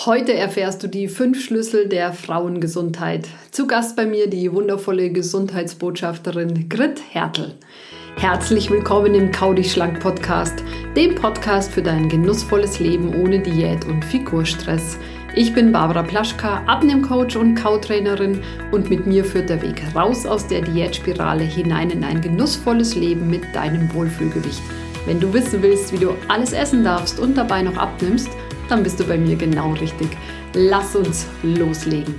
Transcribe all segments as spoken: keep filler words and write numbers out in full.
Heute erfährst du die fünf Schlüssel der Frauengesundheit. Zu Gast bei mir die wundervolle Gesundheitsbotschafterin Grit Hertel. Herzlich willkommen im Kau dich schlank Podcast, dem Podcast für dein genussvolles Leben ohne Diät und Figurstress. Ich bin Barbara Plaschka, Abnehmcoach und Kautrainerin und mit mir führt der Weg raus aus der Diätspirale hinein in ein genussvolles Leben mit deinem Wohlfühlgewicht. Wenn du wissen willst, wie du alles essen darfst und dabei noch abnimmst, dann bist du bei mir genau richtig. Lass uns loslegen.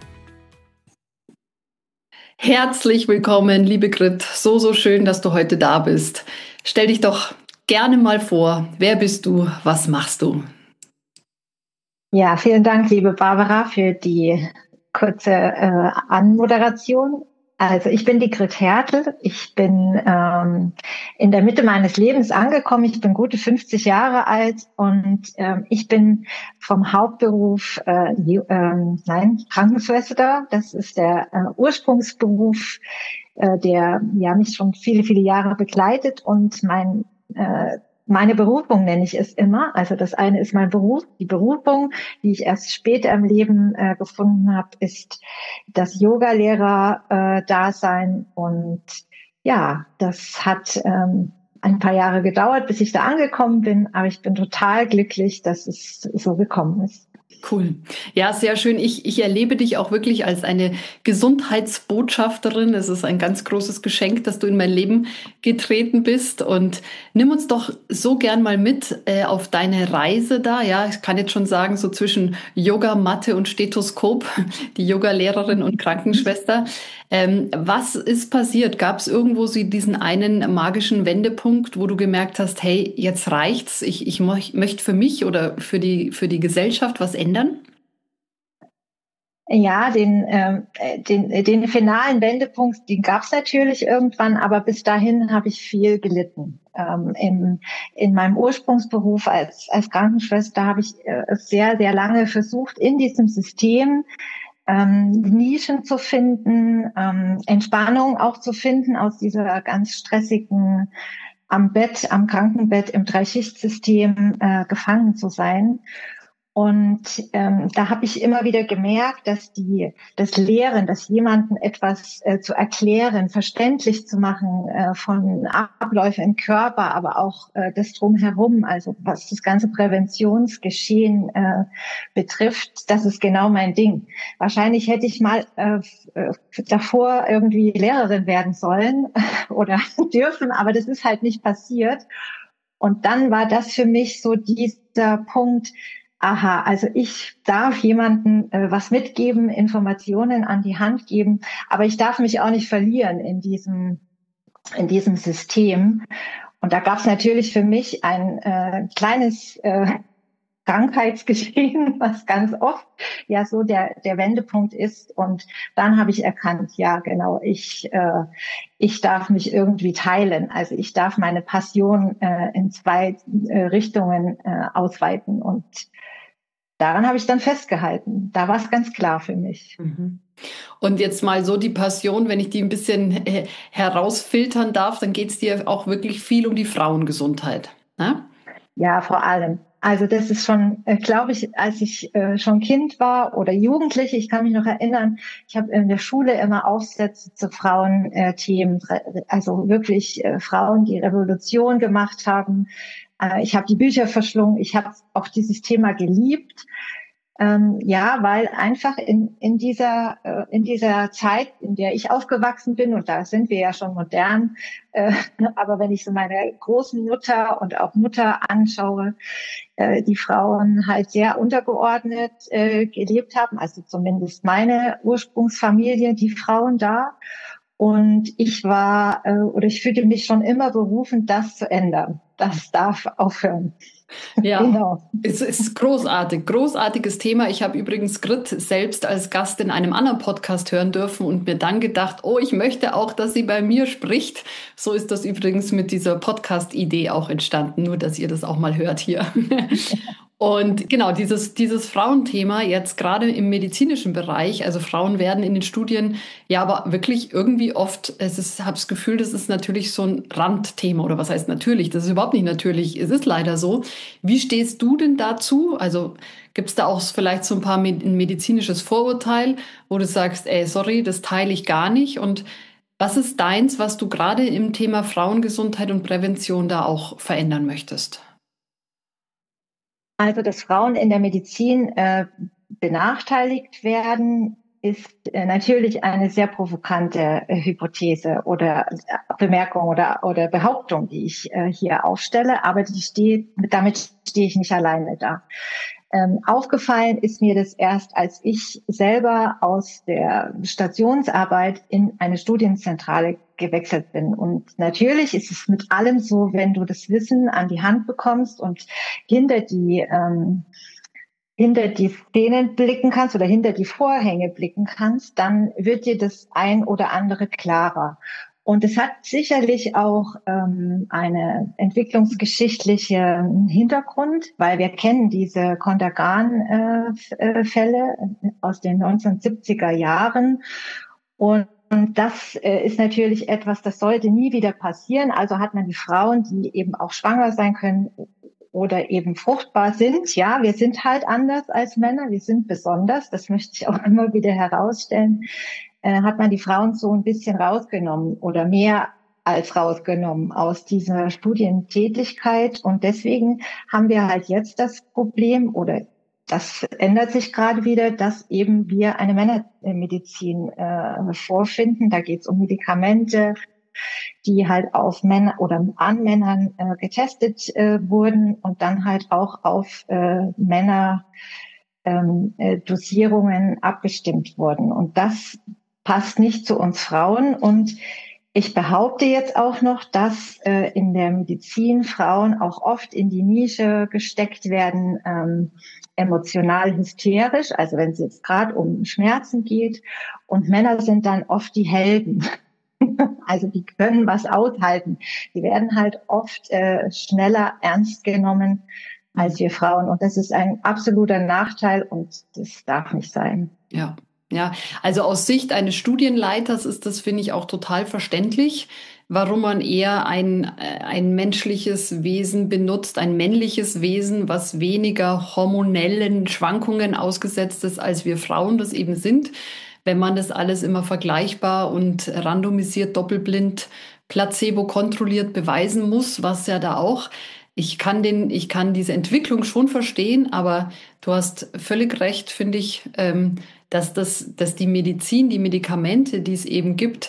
Herzlich willkommen, liebe Grit. So, so schön, dass du heute da bist. Stell dich doch gerne mal vor. Wer bist du? Was machst du? Ja, vielen Dank, liebe Barbara, für die kurze äh, Anmoderation. Also ich bin die Grit Hertel. Ich bin ähm, in der Mitte meines Lebens angekommen. Ich bin gute fünfzig Jahre alt und ähm, ich bin vom Hauptberuf äh, äh, nein Krankenschwester. Das ist der äh, Ursprungsberuf, äh, der ja mich schon viele viele Jahre begleitet, und mein äh, Meine Berufung nenne ich es immer. Also das eine ist mein Beruf. Die Berufung, die ich erst später im Leben äh, gefunden habe, ist das Yoga-Lehrer-Dasein. Äh, und ja, das hat ähm, ein paar Jahre gedauert, bis ich da angekommen bin. Aber ich bin total glücklich, dass es so gekommen ist. Cool. Ja, sehr schön. Ich, ich erlebe dich auch wirklich als eine Gesundheitsbotschafterin. Es ist ein ganz großes Geschenk, dass du in mein Leben getreten bist. Und nimm uns doch so gern mal mit äh, auf deine Reise da. Ja, ich kann jetzt schon sagen, so zwischen Yoga, Matte und Stethoskop, die Yoga-Lehrerin und Krankenschwester. Ähm, was ist passiert? Gab es irgendwo so diesen einen magischen Wendepunkt, wo du gemerkt hast, hey, jetzt reicht's. Ich, ich mo- möchte für mich oder für die, für die Gesellschaft was ändern? Ja, den, ähm, den, den finalen Wendepunkt, den gab es natürlich irgendwann, aber bis dahin habe ich viel gelitten. Ähm, in, in meinem Ursprungsberuf als, als Krankenschwester habe ich äh, sehr, sehr lange versucht, in diesem System ähm, Nischen zu finden, ähm, Entspannung auch zu finden aus dieser ganz stressigen, am Bett, am Krankenbett, im Dreischichtsystem äh, gefangen zu sein. Und ähm, da habe ich immer wieder gemerkt, dass die das Lehren, dass jemandem etwas äh, zu erklären, verständlich zu machen äh, von Abläufen im Körper, aber auch äh, das Drumherum, also was das ganze Präventionsgeschehen äh, betrifft, das ist genau mein Ding. Wahrscheinlich hätte ich mal äh, davor irgendwie Lehrerin werden sollen oder dürfen, aber das ist halt nicht passiert. Und dann war das für mich so dieser Punkt: Aha, also ich darf jemandem äh, was mitgeben, Informationen an die Hand geben, aber ich darf mich auch nicht verlieren in diesem in diesem System. Und da gab es natürlich für mich ein äh, kleines äh, Krankheitsgeschehen, was ganz oft ja so der der Wendepunkt ist. Und dann habe ich erkannt, ja genau, ich äh, ich darf mich irgendwie teilen. Also ich darf meine Passion äh, in zwei äh, Richtungen äh, ausweiten, und daran habe ich dann festgehalten. Da war es ganz klar für mich. Mhm. Und jetzt mal so die Passion, wenn ich die ein bisschen äh, herausfiltern darf, dann geht es dir auch wirklich viel um die Frauengesundheit, ne? Ja, vor allem. Also das ist schon, äh, glaube ich, als ich äh, schon Kind war oder Jugendliche, ich kann mich noch erinnern, ich habe in der Schule immer Aufsätze zu Frauenthemen, äh, also wirklich äh, Frauen, die Revolution gemacht haben. Äh, ich habe die Bücher verschlungen, ich habe auch dieses Thema geliebt. Ähm, ja, weil einfach in, in dieser, äh, in dieser Zeit, in der ich aufgewachsen bin, und da sind wir ja schon modern, äh, aber wenn ich so meine großen Mutter und auch Mutter anschaue, äh, die Frauen halt sehr untergeordnet äh, gelebt haben, also zumindest meine Ursprungsfamilie, die Frauen da. Und ich war, äh, oder ich fühlte mich schon immer berufen, das zu ändern. Das darf aufhören. Ja, Genau. es ist großartig, großartiges Thema. Ich habe übrigens Grit selbst als Gast in einem anderen Podcast hören dürfen und mir dann gedacht, oh, ich möchte auch, dass sie bei mir spricht. So ist das übrigens mit dieser Podcast-Idee auch entstanden, nur dass ihr das auch mal hört hier. Und genau, dieses, dieses Frauenthema jetzt gerade im medizinischen Bereich, also Frauen werden in den Studien ja aber wirklich irgendwie oft, es ist, habe das Gefühl, das ist natürlich so ein Randthema oder was heißt natürlich, das ist überhaupt nicht natürlich, es ist leider so. Wie stehst du denn dazu? Also gibt es da auch vielleicht so ein paar med- ein medizinisches Vorurteil, wo du sagst, ey, sorry, das teile ich gar nicht, und was ist deins, was du gerade im Thema Frauengesundheit und Prävention da auch verändern möchtest? Also, dass Frauen in der Medizin äh, benachteiligt werden, ist äh, natürlich eine sehr provokante äh, Hypothese oder äh, Bemerkung oder, oder Behauptung, die ich äh, hier aufstelle. Aber die steht, damit stehe ich nicht alleine da. Ähm, aufgefallen ist mir das erst, als ich selber aus der Stationsarbeit in eine Studienzentrale gewechselt bin. Und natürlich ist es mit allem so, wenn du das Wissen an die Hand bekommst und hinter die ähm, hinter die Szenen blicken kannst oder hinter die Vorhänge blicken kannst, dann wird dir das ein oder andere klarer. Und es hat sicherlich auch ähm, eine entwicklungsgeschichtliche Hintergrund, weil wir kennen diese Contergan-Fälle äh, aus den neunzehnhundertsiebziger Jahren. Und das äh, ist natürlich etwas, das sollte nie wieder passieren. Also hat man die Frauen, die eben auch schwanger sein können oder eben fruchtbar sind. Ja, wir sind halt anders als Männer, wir sind besonders, das möchte ich auch immer wieder herausstellen, äh, hat man die Frauen so ein bisschen rausgenommen oder mehr als rausgenommen aus dieser Studientätigkeit. Und deswegen haben wir halt jetzt das Problem, oder das ändert sich gerade wieder, dass eben wir eine Männermedizin äh, vorfinden. Da geht es um Medikamente, die halt auf Männer oder an Männern äh, getestet äh, wurden und dann halt auch auf äh, Männer ähm, äh, Dosierungen abgestimmt wurden. Und das passt nicht zu uns Frauen. Und ich behaupte jetzt auch noch, dass äh, in der Medizin Frauen auch oft in die Nische gesteckt werden, ähm, emotional hysterisch, also wenn es jetzt gerade um Schmerzen geht. Und Männer sind dann oft die Helden. Also die können was aushalten. Die werden halt oft äh, schneller ernst genommen als wir Frauen. Und das ist ein absoluter Nachteil und das darf nicht sein. Ja, ja. Also aus Sicht eines Studienleiters ist das, finde ich, auch total verständlich, warum man eher ein, äh, ein menschliches Wesen benutzt, ein männliches Wesen, was weniger hormonellen Schwankungen ausgesetzt ist, als wir Frauen das eben sind. Wenn man das alles immer vergleichbar und randomisiert, doppelblind, placebo kontrolliert beweisen muss, was ja da auch. Ich kann den, ich kann diese Entwicklung schon verstehen, aber du hast völlig recht, finde ich, ähm, dass das, dass die Medizin, die Medikamente, die es eben gibt,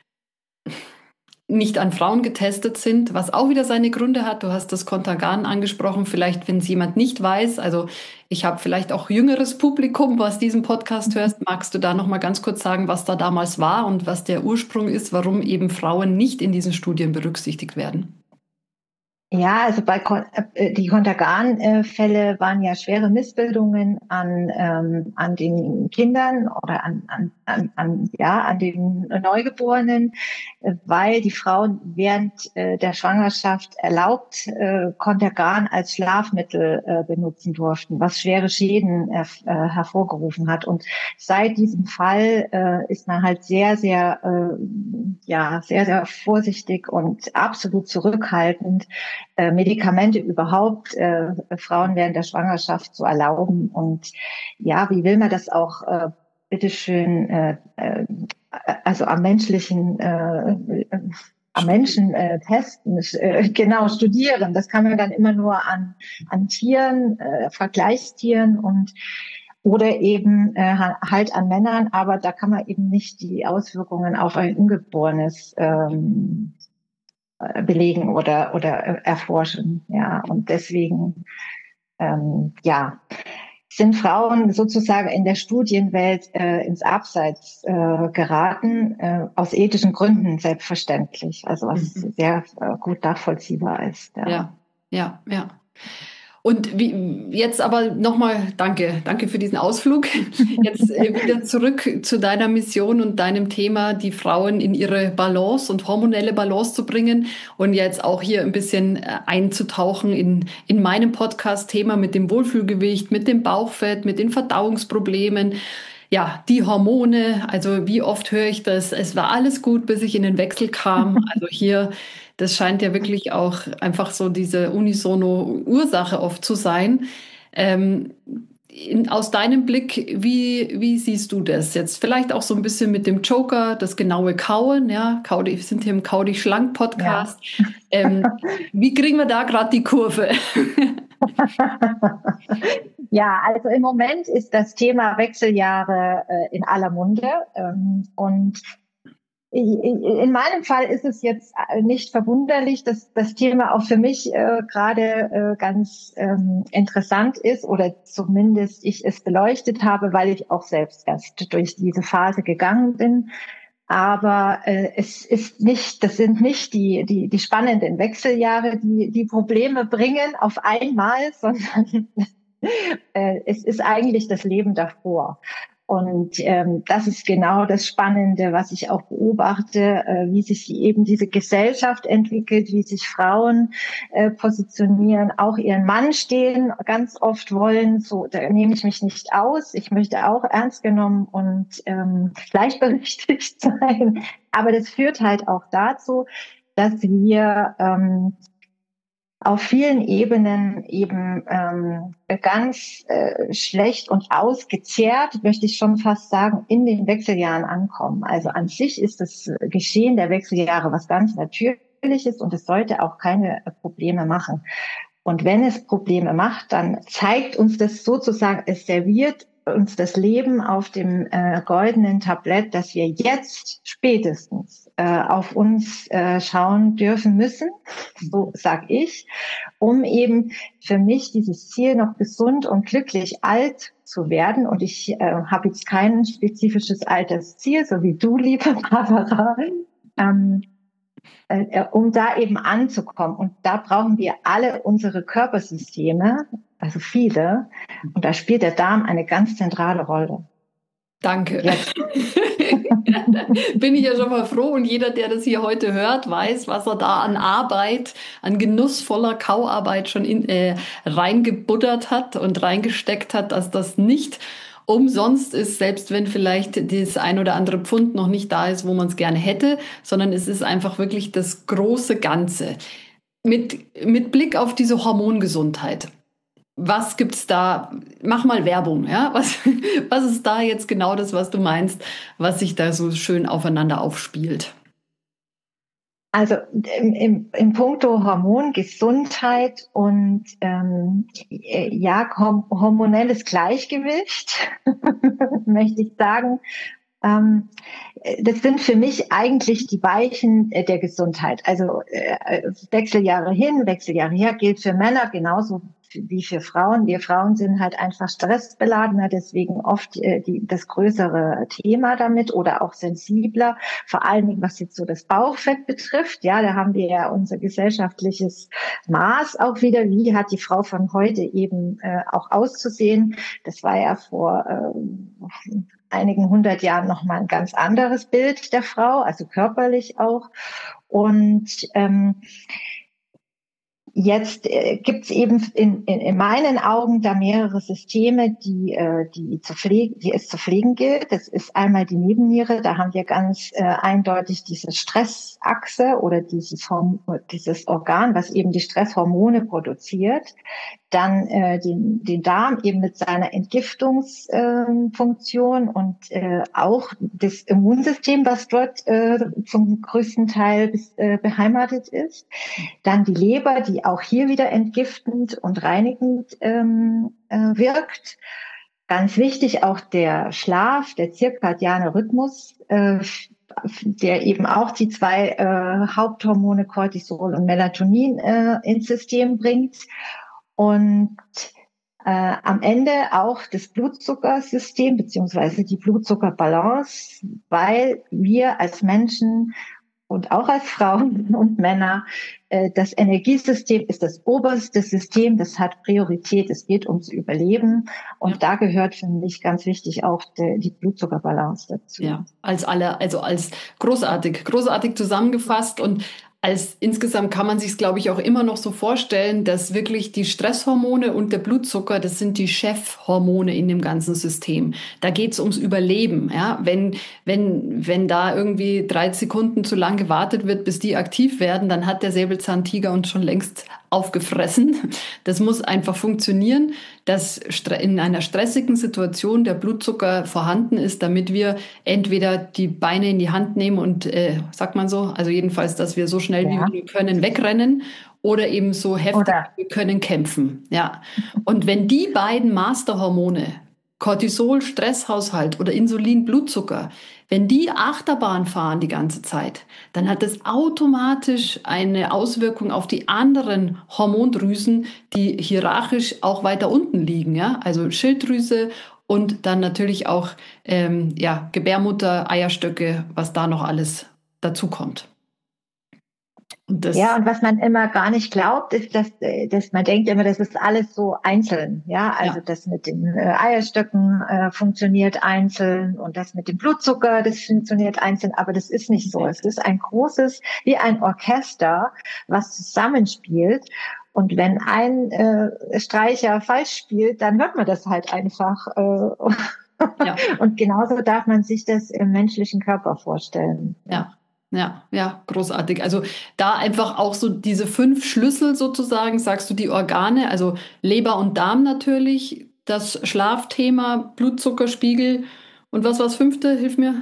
nicht an Frauen getestet sind, was auch wieder seine Gründe hat. Du hast das Contergan angesprochen, vielleicht, wenn es jemand nicht weiß. Also ich habe vielleicht auch jüngeres Publikum, was diesen Podcast hörst. Magst du da noch mal ganz kurz sagen, was da damals war und was der Ursprung ist, warum eben Frauen nicht in diesen Studien berücksichtigt werden? Ja, also bei äh, die Contergan-Fälle waren ja schwere Missbildungen an ähm, an den Kindern oder an an an, an ja an den Neugeborenen, äh, weil die Frauen während äh, der Schwangerschaft erlaubt äh, Contergan als Schlafmittel äh, benutzen durften, was schwere Schäden äh, hervorgerufen hat. Und seit diesem Fall äh, ist man halt sehr sehr äh, ja sehr sehr vorsichtig und absolut zurückhaltend, Äh, Medikamente überhaupt äh, Frauen während der Schwangerschaft zu erlauben. Und ja, wie will man das auch äh, bitteschön äh, äh, also am menschlichen äh, äh, am Menschen äh, testen, äh, genau, studieren. Das kann man dann immer nur an an Tieren, äh, Vergleichstieren und oder eben äh, halt an Männern, aber da kann man eben nicht die Auswirkungen auf ein Ungeborenes ähm, belegen oder oder erforschen, ja, und deswegen ähm, ja sind Frauen sozusagen in der Studienwelt äh, ins Abseits äh, geraten, äh, aus ethischen Gründen selbstverständlich, also was mhm. sehr äh, gut nachvollziehbar ist. Ja, ja, ja. ja. Und wie, jetzt aber nochmal, danke, danke für diesen Ausflug. Jetzt äh, wieder zurück zu deiner Mission und deinem Thema, die Frauen in ihre Balance und hormonelle Balance zu bringen und jetzt auch hier ein bisschen äh, einzutauchen in, in meinem Podcast-Thema mit dem Wohlfühlgewicht, mit dem Bauchfett, mit den Verdauungsproblemen. Ja, die Hormone, also wie oft höre ich das? Es war alles gut, bis ich in den Wechsel kam. Also hier, das scheint ja wirklich auch einfach so diese unisono Ursache oft zu sein. Ähm, in, aus deinem Blick, wie, wie siehst du das? Jetzt vielleicht auch so ein bisschen mit dem Joker, das genaue Kauen, ja, Kau, wir sind hier im Kau dich schlank Podcast. Ja. Ähm, wie kriegen wir da gerade die Kurve? Ja, also im Moment ist das Thema Wechseljahre äh, in aller Munde. Ähm, und in meinem Fall ist es jetzt nicht verwunderlich, dass das Thema auch für mich äh, gerade äh, ganz ähm, interessant ist oder zumindest ich es beleuchtet habe, weil ich auch selbst erst durch diese Phase gegangen bin. Aber äh, es ist nicht, das sind nicht die, die, die spannenden Wechseljahre, die die Probleme bringen auf einmal, sondern äh, es ist eigentlich das Leben davor. Und ähm, das ist genau das Spannende, was ich auch beobachte, äh, wie sich eben diese Gesellschaft entwickelt, wie sich Frauen äh, positionieren, auch ihren Mann stehen, ganz oft wollen, so, da nehme ich mich nicht aus, ich möchte auch ernst genommen und ähm, gleichberechtigt sein. Aber das führt halt auch dazu, dass wir ähm, auf vielen Ebenen eben ähm, ganz äh, schlecht und ausgezehrt, möchte ich schon fast sagen, in den Wechseljahren ankommen. Also an sich ist das Geschehen der Wechseljahre was ganz Natürliches und es sollte auch keine Probleme machen. Und wenn es Probleme macht, dann zeigt uns das sozusagen, es serviert uns das Leben auf dem äh, goldenen Tablett, dass wir jetzt spätestens äh, auf uns äh, schauen dürfen müssen, so sag ich, um eben für mich dieses Ziel, noch gesund und glücklich alt zu werden. Und ich äh, habe jetzt kein spezifisches Altersziel, so wie du, liebe Barbara, ähm, äh, um da eben anzukommen. Und da brauchen wir alle unsere Körpersysteme, also viele. Und da spielt der Darm eine ganz zentrale Rolle. Danke. Bin ich ja schon mal froh. Und jeder, der das hier heute hört, weiß, was er da an Arbeit, an genussvoller Kauarbeit schon in, äh, reingebuttert hat und reingesteckt hat, dass das nicht umsonst ist, selbst wenn vielleicht das ein oder andere Pfund noch nicht da ist, wo man es gerne hätte, sondern es ist einfach wirklich das große Ganze. Mit, mit Blick auf diese Hormongesundheit. Was gibt's da? Mach mal Werbung, ja? Was, was ist da jetzt genau das, was du meinst, was sich da so schön aufeinander aufspielt? Also im, im, im Punkto Hormongesundheit und ähm, ja, hormonelles Gleichgewicht, möchte ich sagen, ähm, das sind für mich eigentlich die Weichen der Gesundheit. Also äh, Wechseljahre hin, Wechseljahre her gilt für Männer genauso wie für Frauen. Wir Frauen sind halt einfach stressbeladener, deswegen oft äh, die, das größere Thema damit oder auch sensibler, vor allen Dingen was jetzt so das Bauchfett betrifft. Ja, da haben wir ja unser gesellschaftliches Maß auch wieder. Wie hat die Frau von heute eben äh, auch auszusehen? Das war ja vor äh, einigen hundert Jahren noch mal ein ganz anderes Bild der Frau, also körperlich auch. Und ähm, Jetzt äh, gibt es eben in, in, in meinen Augen da mehrere Systeme, die, äh, die, zu pflegen, die es zu pflegen gilt. Das ist einmal die Nebenniere, da haben wir ganz äh, eindeutig diese Stressachse oder dieses, Horm dieses Organ, was eben die Stresshormone produziert. Dann äh, den, den Darm eben mit seiner Entgiftungsfunktion äh, und äh, auch das Immunsystem, was dort äh, zum größten Teil bis, äh, beheimatet ist. Dann die Leber, die auch hier wieder entgiftend und reinigend ähm, äh, wirkt. Ganz wichtig auch der Schlaf, der zirkadiane Rhythmus, äh, der eben auch die zwei äh, Haupthormone Cortisol und Melatonin äh, ins System bringt. Und äh, am Ende auch das Blutzuckersystem beziehungsweise die Blutzuckerbalance, weil wir als Menschen und auch als Frauen und Männer, äh, das Energiesystem ist das oberste System, das hat Priorität, es geht ums Überleben. Und ja. da gehört für mich ganz wichtig auch die, die Blutzuckerbalance dazu. Ja, als alle, also als großartig, großartig zusammengefasst. Und als insgesamt kann man sich es, glaube ich, auch immer noch so vorstellen, dass wirklich die Stresshormone und der Blutzucker, das sind die Chefhormone in dem ganzen System. Da geht es ums Überleben. Ja? Wenn, wenn, wenn da irgendwie drei Sekunden zu lang gewartet wird, bis die aktiv werden, dann hat der Säbelzahntiger uns schon längst aufgefressen. Das muss einfach funktionieren, dass in einer stressigen Situation der Blutzucker vorhanden ist, damit wir entweder die Beine in die Hand nehmen und, äh, sagt man so, also jedenfalls, dass wir so schnell ja. wie wir können wegrennen oder eben so heftig oder. wir können kämpfen. Ja. Und wenn die beiden Masterhormone, Cortisol, Stresshaushalt oder Insulin, Blutzucker, wenn die Achterbahn fahren die ganze Zeit, dann hat das automatisch eine Auswirkung auf die anderen Hormondrüsen, die hierarchisch auch weiter unten liegen, ja, also Schilddrüse und dann natürlich auch ähm, ja, Gebärmutter, Eierstöcke, was da noch alles dazu kommt. Und das ja, und was man immer gar nicht glaubt, ist, dass, dass man denkt immer, das ist alles so einzeln. Ja, also ja. das mit den äh, Eierstöcken äh, funktioniert einzeln und das mit dem Blutzucker, das funktioniert einzeln, aber das ist nicht so. Es ist ein großes, wie ein Orchester, was zusammenspielt. Und wenn ein äh, Streicher falsch spielt, dann hört man das halt einfach. Äh, ja. Und genauso darf man sich das im menschlichen Körper vorstellen. Ja. Ja, ja, großartig. Also da einfach auch so diese fünf Schlüssel sozusagen, sagst du, die Organe, also Leber und Darm natürlich, das Schlafthema, Blutzuckerspiegel und was war das fünfte? Hilf mir.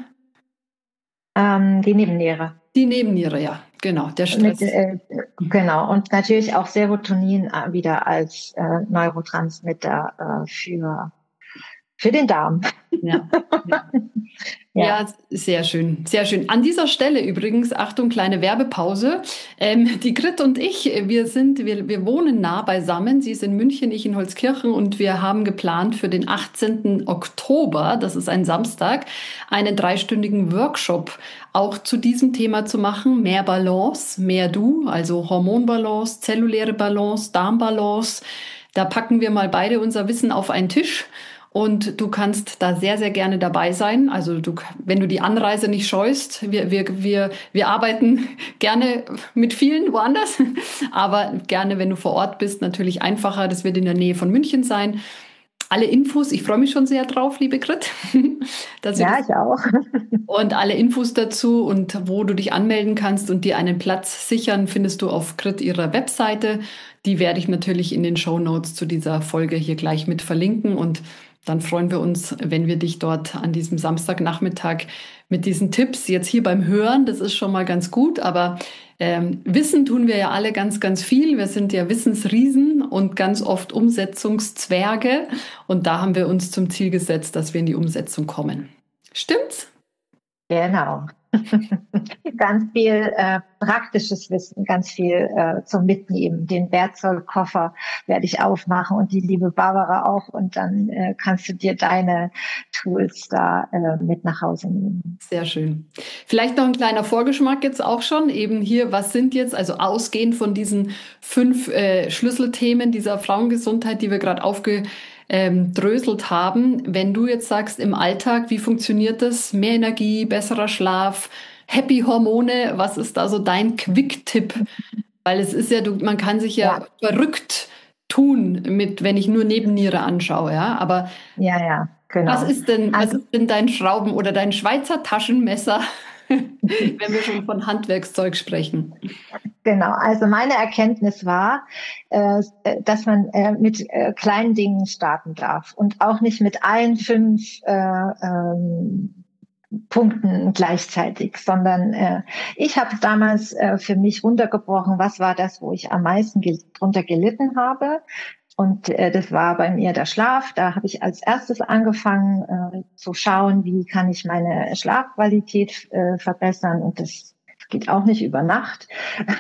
Ähm, die Nebenniere. Die Nebenniere, ja, genau, der Stress. Mit, äh, genau, und natürlich auch Serotonin wieder als äh, Neurotransmitter äh, für, für den Darm. Ja, ja. Ja. ja, sehr schön, sehr schön. An dieser Stelle übrigens, Achtung, kleine Werbepause. Ähm, die Grit und ich, wir sind, wir, wir wohnen nah beisammen. Sie ist in München, ich in Holzkirchen und wir haben geplant für den achtzehnten Oktober, das ist ein Samstag, einen dreistündigen Workshop auch zu diesem Thema zu machen. Mehr Balance, mehr Du, also Hormonbalance, zelluläre Balance, Darmbalance. Da packen wir mal beide unser Wissen auf einen Tisch. Und du kannst da sehr, sehr gerne dabei sein. Also du, wenn du die Anreise nicht scheust, wir, wir, wir, wir arbeiten gerne mit vielen woanders, aber gerne, wenn du vor Ort bist, natürlich einfacher. Das wird in der Nähe von München sein. Alle Infos, ich freue mich schon sehr drauf, liebe Grit. Ja, ich auch. Und alle Infos dazu und wo du dich anmelden kannst und dir einen Platz sichern, findest du auf Grit ihrer Webseite. Die werde ich natürlich in den Shownotes zu dieser Folge hier gleich mit verlinken und dann freuen wir uns, wenn wir dich dort an diesem Samstagnachmittag mit diesen Tipps jetzt hier beim Hören, das ist schon mal ganz gut, aber ähm, Wissen tun wir ja alle ganz, ganz viel. Wir sind ja Wissensriesen und ganz oft Umsetzungszwerge und da haben wir uns zum Ziel gesetzt, dass wir in die Umsetzung kommen. Stimmt's? Genau. Ganz viel äh, praktisches Wissen, ganz viel äh, zum Mitnehmen. Den Werkzeugkoffer werde ich aufmachen und die liebe Barbara auch und dann äh, kannst du dir deine Tools da äh, mit nach Hause nehmen. Sehr schön. Vielleicht noch ein kleiner Vorgeschmack jetzt auch schon. Eben hier, was sind jetzt, also ausgehend von diesen fünf äh, Schlüsselthemen dieser Frauengesundheit, die wir gerade aufge Ähm, dröselt haben. Wenn du jetzt sagst, im Alltag, wie funktioniert das? Mehr Energie, besserer Schlaf, Happy-Hormone, was ist da so dein Quick-Tipp? Weil es ist ja, du, man kann sich ja, ja verrückt tun, mit, wenn ich nur Nebenniere anschaue, ja, aber ja, ja, genau. Was ist denn, also, was ist denn dein Schrauben- oder dein Schweizer Taschenmesser, wenn wir schon von Handwerkszeug sprechen? Genau, also meine Erkenntnis war, äh, dass man äh, mit äh, kleinen Dingen starten darf und auch nicht mit allen fünf äh, ähm, Punkten gleichzeitig, sondern äh, ich habe damals äh, für mich runtergebrochen, was war das, wo ich am meisten gel- drunter gelitten habe. Und äh, das war bei mir der Schlaf. Da habe ich als erstes angefangen äh, zu schauen, wie kann ich meine Schlafqualität äh, verbessern. Und das geht auch nicht über Nacht.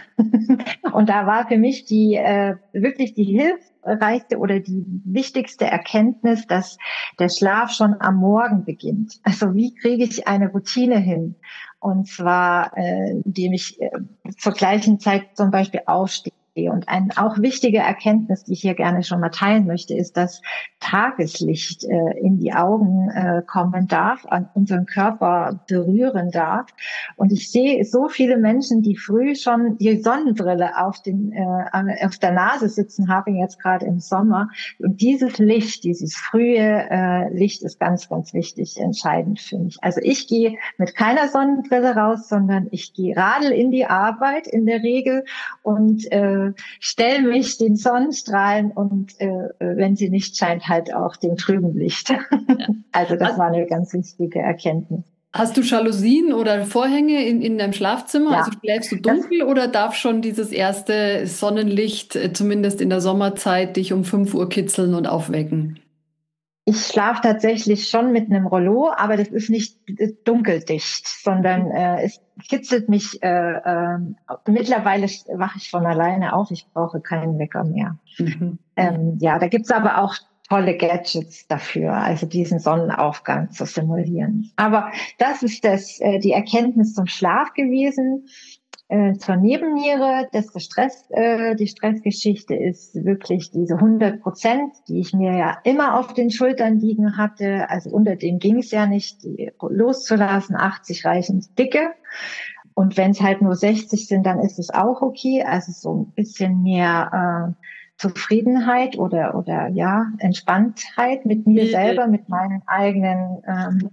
Und da war für mich die äh, wirklich die hilfreichste oder die wichtigste Erkenntnis, dass der Schlaf schon am Morgen beginnt. Also wie kriege ich eine Routine hin? Und zwar, äh, indem ich äh, zur gleichen Zeit zum Beispiel aufstehe. Und eine auch wichtige Erkenntnis, die ich hier gerne schon mal teilen möchte, ist, dass Tageslicht äh, in die Augen äh, kommen darf, an unseren Körper berühren darf. Und ich sehe so viele Menschen, die früh schon die Sonnenbrille auf den äh, auf der Nase sitzen haben, jetzt gerade im Sommer. Und dieses Licht, dieses frühe äh, Licht ist ganz, ganz wichtig, entscheidend für mich. Also ich gehe mit keiner Sonnenbrille raus, sondern ich gehe radel in die Arbeit in der Regel und äh, stelle mich den Sonnenstrahlen und äh, wenn sie nicht scheint, halt auch dem trüben Licht. Ja. Also das war eine ganz wichtige Erkenntnis. Hast du Jalousien oder Vorhänge in, in deinem Schlafzimmer? Ja, also schläfst du dunkel das, oder darf schon dieses erste Sonnenlicht, zumindest in der Sommerzeit, dich um fünf Uhr kitzeln und aufwecken? Ich schlafe tatsächlich schon mit einem Rollo, aber das ist nicht dunkeldicht, sondern äh, es kitzelt mich. Äh, äh, mittlerweile wache ich von alleine auf. Ich brauche keinen Wecker mehr. Mhm. Ähm, ja, da gibt's aber auch tolle Gadgets dafür, also diesen Sonnenaufgang zu simulieren. Aber das ist das äh, die Erkenntnis zum Schlaf gewesen. Äh, zur Nebenniere, dass der Stress, äh, die Stressgeschichte ist wirklich diese hundert Prozent, die ich mir ja immer auf den Schultern liegen hatte. Also unter dem ging es ja nicht, die loszulassen. achtzig reichen dicke. Und wenn es halt nur sechzig sind, dann ist es auch okay. Also so ein bisschen mehr äh, Zufriedenheit oder oder ja Entspanntheit mit mir milde. selber, mit meinen eigenen ähm,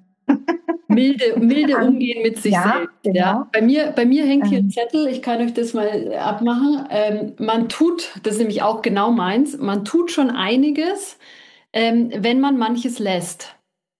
Milde, milde umgehen mit sich ja, selbst. Genau. Ja. Bei mir, bei mir hängt hier ähm. ein Zettel, ich kann euch das mal abmachen. Ähm, man tut, das ist nämlich auch genau meins, man tut schon einiges, ähm, wenn man manches lässt.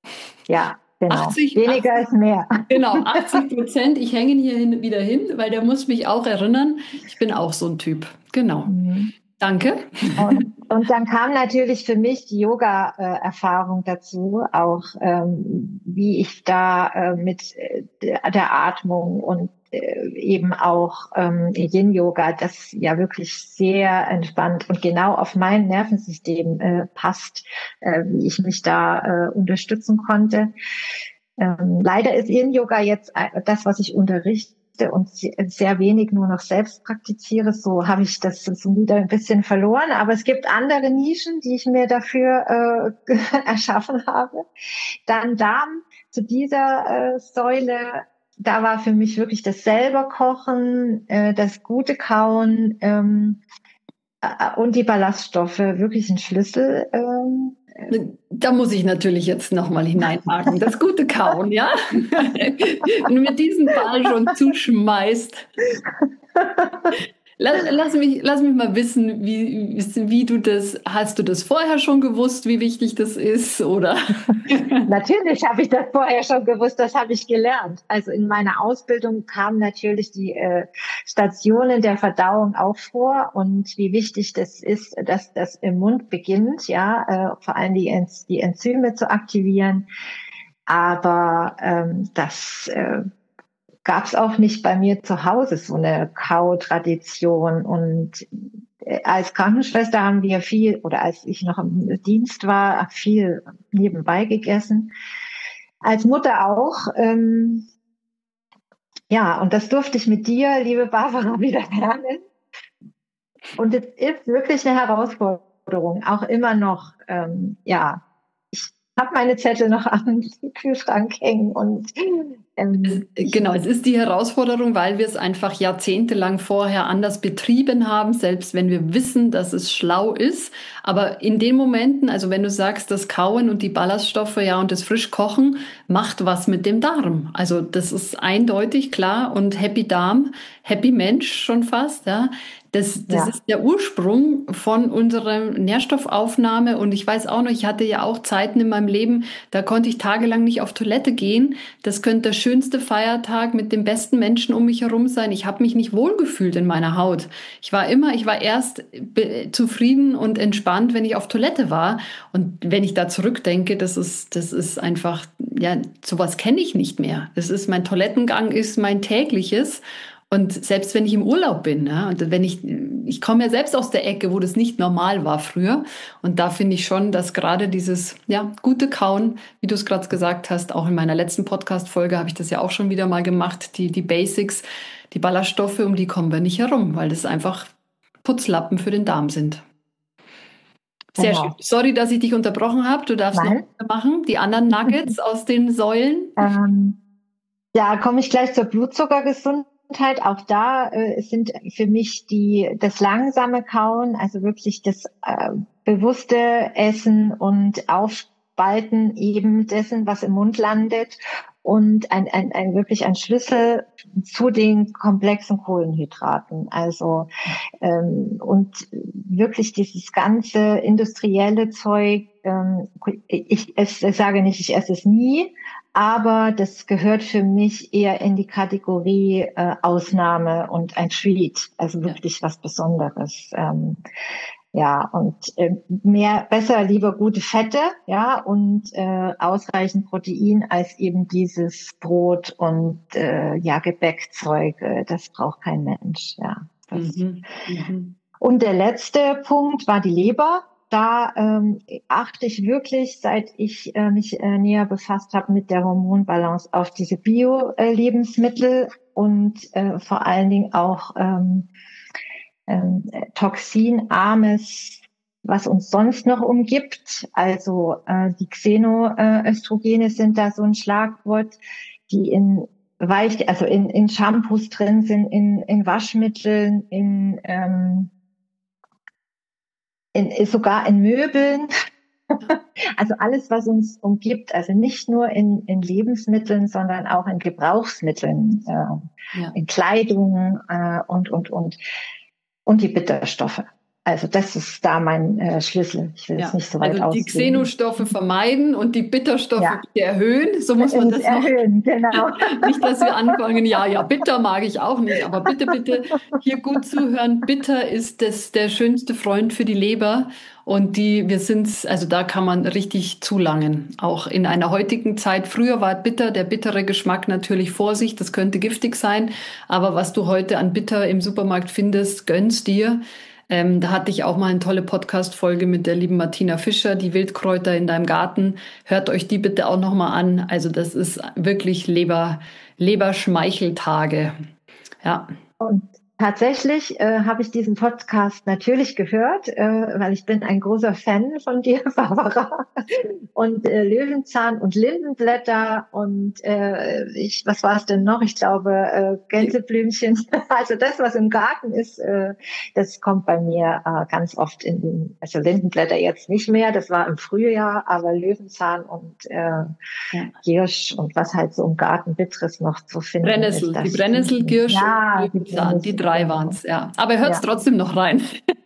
Ja, genau. achtzig, Weniger achtzig, ist mehr. Genau, achtzig Prozent. Ich hänge ihn hier hin, wieder hin, weil der muss mich auch erinnern. Ich bin auch so ein Typ. Genau. Mhm. Danke. Und, und dann kam natürlich für mich die Yoga-Erfahrung dazu, auch ähm, wie ich da äh, mit äh, der Atmung und äh, eben auch ähm, Yin-Yoga, das ja wirklich sehr entspannt und genau auf mein Nervensystem äh, passt, äh, wie ich mich da äh, unterstützen konnte. Ähm, leider ist Yin-Yoga jetzt das, was ich unterrichte und sehr wenig nur noch selbst praktiziere. So habe ich das so wieder ein bisschen verloren. Aber es gibt andere Nischen, die ich mir dafür äh, erschaffen habe. Dann Darm, zu dieser äh, Säule, da war für mich wirklich das selber Kochen, äh, das gute Kauen ähm, äh, und die Ballaststoffe wirklich ein Schlüssel. Ähm, Da muss ich natürlich jetzt nochmal hineinhaken. Das gute Kauen, ja? Wenn du mir diesen Ball schon zuschmeißt. Lass, lass, mich, lass mich mal wissen, wie, wie du das, hast du das vorher schon gewusst, wie wichtig das ist, oder? Natürlich habe ich das vorher schon gewusst, das habe ich gelernt. Also in meiner Ausbildung kamen natürlich die äh, Stationen der Verdauung auch vor und wie wichtig das ist, dass das im Mund beginnt, ja, äh, vor allem die, Enz- die Enzyme zu aktivieren. Aber ähm, das äh, gab es auch nicht bei mir zu Hause, so eine Kautradition. Und als Krankenschwester haben wir viel, oder als ich noch im Dienst war, viel nebenbei gegessen. Als Mutter auch. Ähm, ja, und das durfte ich mit dir, liebe Barbara, wieder lernen. Und es ist wirklich eine Herausforderung, auch immer noch. Ähm, ja, ich habe meine Zettel noch am Kühlschrank hängen und Ähm, genau, es ist die Herausforderung, weil wir es einfach jahrzehntelang vorher anders betrieben haben, selbst wenn wir wissen, dass es schlau ist. Aber in den Momenten, also wenn du sagst, das Kauen und die Ballaststoffe, ja, und das Frischkochen macht was mit dem Darm. Also das ist eindeutig klar und Happy Darm, Happy Mensch schon fast, ja. Das, das ja. ist der Ursprung von unserer Nährstoffaufnahme. Und ich weiß auch noch, ich hatte ja auch Zeiten in meinem Leben, da konnte ich tagelang nicht auf Toilette gehen. Das könnte der schönste Feiertag mit den besten Menschen um mich herum sein. Ich habe mich nicht wohlgefühlt in meiner Haut. Ich war immer, ich war erst zufrieden und entspannt, wenn ich auf Toilette war. Und wenn ich da zurückdenke, das ist, das ist einfach, ja, sowas kenne ich nicht mehr. Das ist, mein Toilettengang ist mein tägliches. Und selbst wenn ich im Urlaub bin, ja, und wenn ich, ich komme ja selbst aus der Ecke, wo das nicht normal war früher. Und da finde ich schon, dass gerade dieses, ja, gute Kauen, wie du es gerade gesagt hast, auch in meiner letzten Podcast-Folge habe ich das ja auch schon wieder mal gemacht, die, die Basics, die Ballaststoffe, um die kommen wir nicht herum, weil das einfach Putzlappen für den Darm sind. Sehr Genau. schön. Sorry, dass ich dich unterbrochen habe. Du darfst Nein. noch machen. Die anderen Nuggets aus den Säulen. Ähm, ja, komme ich gleich zur Blutzuckergesundheit. Auch da äh, sind für mich die das langsame Kauen, also wirklich das äh, bewusste Essen und Aufspalten eben dessen, was im Mund landet. Und ein, ein, ein wirklich ein Schlüssel zu den komplexen Kohlenhydraten. Also ähm, und wirklich dieses ganze industrielle Zeug. Ähm, ich, ich, ich sage nicht, ich esse es nie, aber das gehört für mich eher in die Kategorie äh, Ausnahme und ein Treat, also wirklich ja. was Besonderes. Ähm, Ja, und äh, mehr, besser, lieber gute Fette, ja, und äh, ausreichend Protein als eben dieses Brot und äh, ja Gebäckzeug. Äh, das braucht kein Mensch, ja. Das. Mhm, mhm. Und der letzte Punkt war die Leber. Da ähm, achte ich wirklich, seit ich äh, mich äh, näher befasst habe mit der Hormonbalance, auf diese Bio-Lebensmittel und äh, vor allen Dingen auch ähm, Ähm, toxinarmes, was uns sonst noch umgibt. Also äh, die Xenoöstrogene sind da so ein Schlagwort, die in weich, also in, in Shampoos drin sind, in, in Waschmitteln, in, ähm, in sogar in Möbeln. Also alles, was uns umgibt, also nicht nur in, in Lebensmitteln, sondern auch in Gebrauchsmitteln, äh, ja. in Kleidung äh, und, und, und. Und die Bitterstoffe. Also das ist da mein äh, Schlüssel. Ich will ja, jetzt nicht so weit also die ausgehen. Xenostoffe vermeiden und die Bitterstoffe ja. erhöhen. So muss man das erhöhen, noch. Genau. Nicht, dass wir anfangen, ja, ja, bitter mag ich auch nicht. Aber bitte, bitte hier gut zuhören. Bitter ist das, der schönste Freund für die Leber. Und die, wir sind, also da kann man richtig zulangen. Auch in einer heutigen Zeit. Früher war bitter, der bittere Geschmack natürlich Vorsicht. Das könnte giftig sein. Aber was du heute an Bitter im Supermarkt findest, gönnst dir. Ähm, da hatte ich auch mal eine tolle Podcast-Folge mit der lieben Martina Fischer, die Wildkräuter in deinem Garten. Hört euch die bitte auch nochmal an. Also das ist wirklich Leber, Leberschmeicheltage. Ja. Und tatsächlich äh, habe ich diesen Podcast natürlich gehört, äh, weil ich bin ein großer Fan von dir, Barbara. Und äh, Löwenzahn und Lindenblätter und äh, ich, was war es denn noch? Ich glaube äh, Gänseblümchen. Also das, was im Garten ist, äh, das kommt bei mir äh, ganz oft in den, also Lindenblätter jetzt nicht mehr, das war im Frühjahr, aber Löwenzahn und äh, ja. Giersch und was halt so im Garten Bitteres noch zu finden Brennnessel, ist. Die Brennnessel, Giersch ja, und Löwenzahn, die, die drei waren es, ja. Aber hört ja. trotzdem noch rein.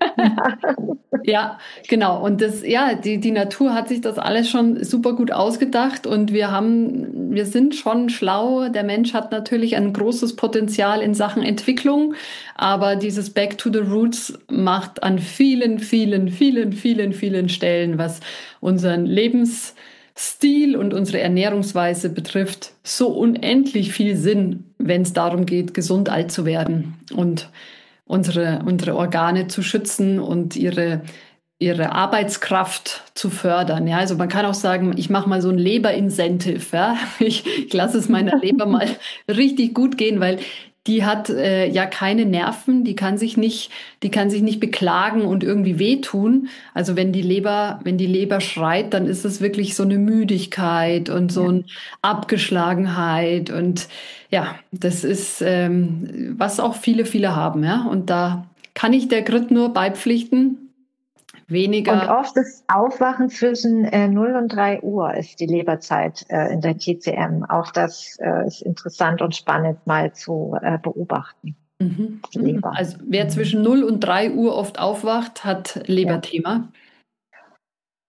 Ja, genau. Und das, ja, die, die Natur hat sich das alles schon super gut ausgedacht und wir haben, wir sind schon schlau. Der Mensch hat natürlich ein großes Potenzial in Sachen Entwicklung, aber dieses Back to the Roots macht an vielen, vielen, vielen, vielen, vielen Stellen, was unseren Lebensstil und unsere Ernährungsweise betrifft, so unendlich viel Sinn, wenn es darum geht, gesund alt zu werden und unsere, unsere Organe zu schützen und ihre, ihre Arbeitskraft zu fördern. Ja, also man kann auch sagen, ich mache mal so ein Leber-Incentive. Ja? Ich, ich lasse es meiner Leber mal richtig gut gehen, weil die hat äh, ja keine Nerven, die kann sich nicht, die kann sich nicht beklagen und irgendwie wehtun. Also wenn die Leber, wenn die Leber schreit, dann ist es wirklich so eine Müdigkeit und so eine Abgeschlagenheit und ja, das ist ähm, was auch viele, viele haben, ja. Und da kann ich der Grit nur beipflichten. Weniger. Und oft das Aufwachen zwischen äh, null und drei Uhr ist die Leberzeit äh, in der T C M. Auch das äh, ist interessant und spannend mal zu äh, beobachten. Mhm. Leber. Also wer zwischen null und drei Uhr oft aufwacht, hat Leberthema. Ja.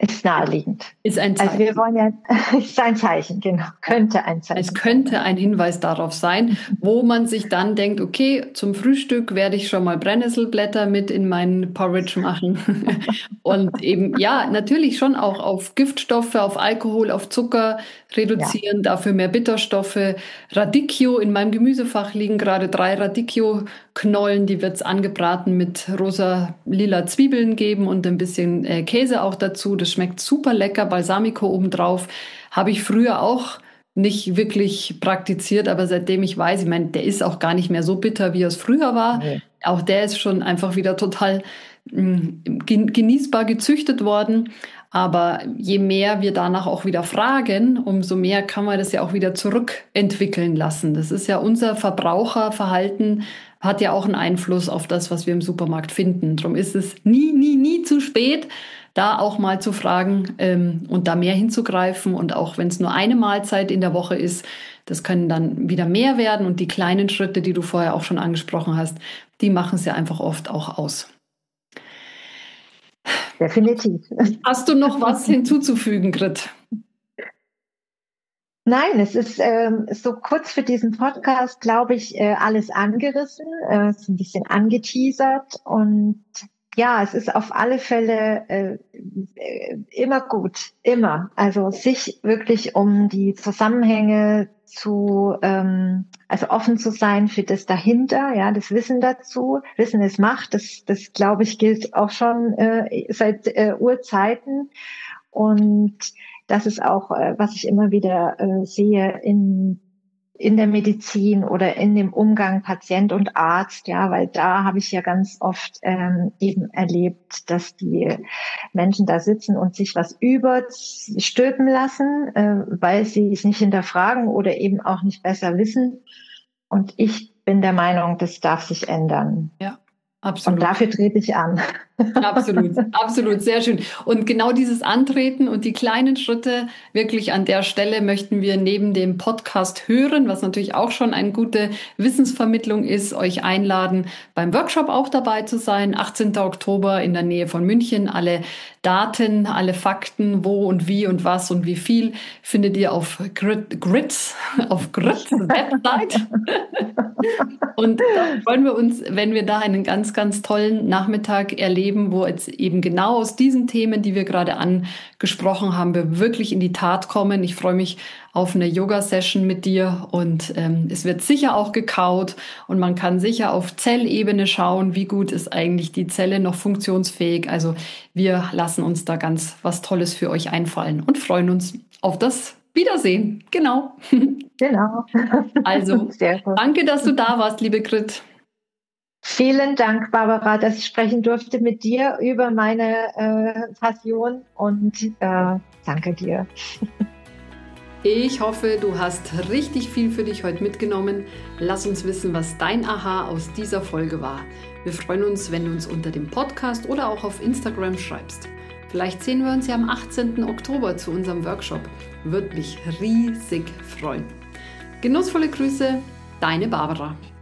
Ist naheliegend. Ist ein Zeichen. Also wir wollen ja, ist ein Zeichen, genau. Könnte ein Zeichen. Es könnte ein Hinweis darauf sein, wo man sich dann denkt, okay, zum Frühstück werde ich schon mal Brennnesselblätter mit in meinen Porridge machen. Und eben, ja, natürlich schon auch auf Giftstoffe, auf Alkohol, auf Zucker reduzieren, ja. Dafür mehr Bitterstoffe. Radicchio, in meinem Gemüsefach liegen gerade drei Radicchio-Knollen, die wird es angebraten mit rosa-lila Zwiebeln geben und ein bisschen äh, Käse auch dazu. Das schmeckt super lecker, Balsamico obendrauf. Habe ich früher auch nicht wirklich praktiziert, aber seitdem ich weiß, ich meine, der ist auch gar nicht mehr so bitter, wie es früher war. Nee. Auch der ist schon einfach wieder total mh, genießbar gezüchtet worden. Aber je mehr wir danach auch wieder fragen, umso mehr kann man das ja auch wieder zurückentwickeln lassen. Das ist ja unser Verbraucherverhalten, hat ja auch einen Einfluss auf das, was wir im Supermarkt finden. Darum ist es nie, nie, nie zu spät, da auch mal zu fragen ähm, und da mehr hinzugreifen. Und auch wenn es nur eine Mahlzeit in der Woche ist, das können dann wieder mehr werden. Und die kleinen Schritte, die du vorher auch schon angesprochen hast, die machen es ja einfach oft auch aus. Definitiv. Hast du noch was hinzuzufügen, Grit? Nein, es ist ähm, so kurz für diesen Podcast, glaube ich, äh, alles angerissen, äh, ist ein bisschen angeteasert und ja, es ist auf alle Fälle äh, immer gut, immer. Also sich wirklich um die Zusammenhänge zu, ähm, also offen zu sein für das dahinter, ja, das Wissen dazu. Wissen ist Macht, das, das glaube ich gilt auch schon äh, seit äh, Urzeiten. Und das ist auch, äh, was ich immer wieder äh, sehe in in der Medizin oder in dem Umgang Patient und Arzt, ja, weil da habe ich ja ganz oft ähm, eben erlebt, dass die Menschen da sitzen und sich was überstülpen lassen, äh, weil sie es nicht hinterfragen oder eben auch nicht besser wissen. Und ich bin der Meinung, das darf sich ändern. Ja. Absolut. Und dafür trete ich an. Absolut, absolut, sehr schön. Und genau dieses Antreten und die kleinen Schritte wirklich an der Stelle möchten wir neben dem Podcast hören, was natürlich auch schon eine gute Wissensvermittlung ist, euch einladen, beim Workshop auch dabei zu sein. achtzehnten Oktober in der Nähe von München. Alle Daten, alle Fakten, wo und wie und was und wie viel findet ihr auf Grit, Grits, auf Grits Website. Und da freuen wir uns, wenn wir da einen ganz, ganz tollen Nachmittag erleben, wo jetzt eben genau aus diesen Themen, die wir gerade angesprochen haben, wir wirklich in die Tat kommen. Ich freue mich auf eine Yoga-Session mit dir und ähm, es wird sicher auch gekaut und man kann sicher auf Zellebene schauen, wie gut ist eigentlich die Zelle noch funktionsfähig. Also wir lassen uns da ganz was Tolles für euch einfallen und freuen uns auf das Wiedersehen. Genau. Genau. Also, danke, dass du da warst, liebe Grit. Vielen Dank, Barbara, dass ich sprechen durfte mit dir über meine äh, Passion und äh, danke dir. Ich hoffe, du hast richtig viel für dich heute mitgenommen. Lass uns wissen, was dein Aha aus dieser Folge war. Wir freuen uns, wenn du uns unter dem Podcast oder auch auf Instagram schreibst. Vielleicht sehen wir uns ja am achtzehnten Oktober zu unserem Workshop. Würde mich riesig freuen. Genussvolle Grüße, deine Barbara.